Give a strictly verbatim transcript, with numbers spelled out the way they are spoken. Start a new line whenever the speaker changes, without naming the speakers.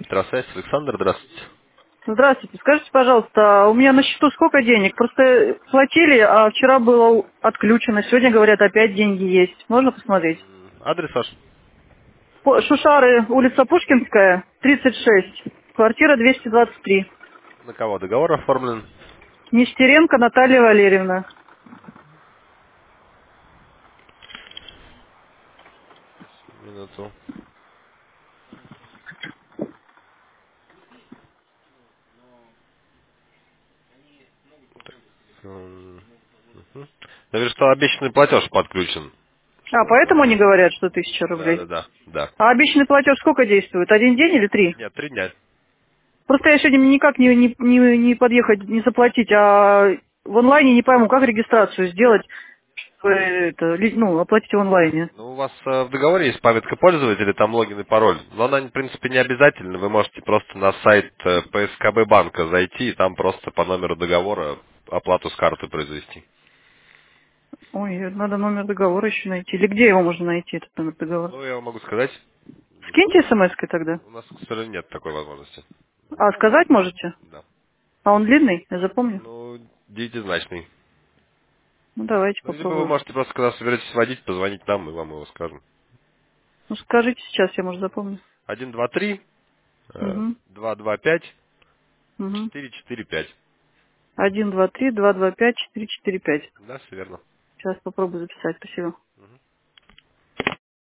Электросвязь. Александр, здравствуйте.
Здравствуйте. Скажите, пожалуйста, а у меня на счету сколько денег? Просто платили, а вчера было отключено. Сегодня, говорят, опять деньги есть. Можно посмотреть?
М, Адрес ваш?
По- Шушары, улица Пушкинская, тридцать шесть, квартира двести двадцать три.
На кого договор оформлен?
Нестеренко Наталья Валерьевна.
Минуту. М, мгм. Наверное, что обещанный платеж подключен.
А,
Что-то.
поэтому они говорят, что тысяча
Да,
рублей.
да, да, да.
А обещанный платеж сколько действует? Один день или три?
Нет, три дня.
Просто я сегодня никак не, не, не, не подъехать, не заплатить, а в онлайне не пойму, как регистрацию сделать, чтобы это, ли- ну, оплатить в онлайне.
Ну, у вас э, в договоре есть памятка пользователя, там логин и пароль. Но она, в принципе, не обязательна. Вы можете просто на сайт э, П С К Б банка зайти и там просто по номеру договора оплату с карты произвести.
Ой, надо номер договора еще найти. Или где его можно найти, этот номер договора?
Ну, я вам могу сказать.
Скиньте смс-кой тогда.
У нас, к сожалению, нет такой возможности.
А, сказать можете?
Да.
А он длинный? Я запомню.
Ну, девятизначный.
Ну, давайте
Ну, либо вы
попробую.
можете просто, когда соберетесь водить, позвонить нам, мы вам его скажем.
Ну, скажите сейчас, я, может, запомню.
Один, два, три,
Угу,
два, два, пять,
угу.
четыре, четыре, пять.
Один, два, три, два, два, пять, четыре, четыре, пять.
Да, все верно.
Сейчас попробую записать. Спасибо.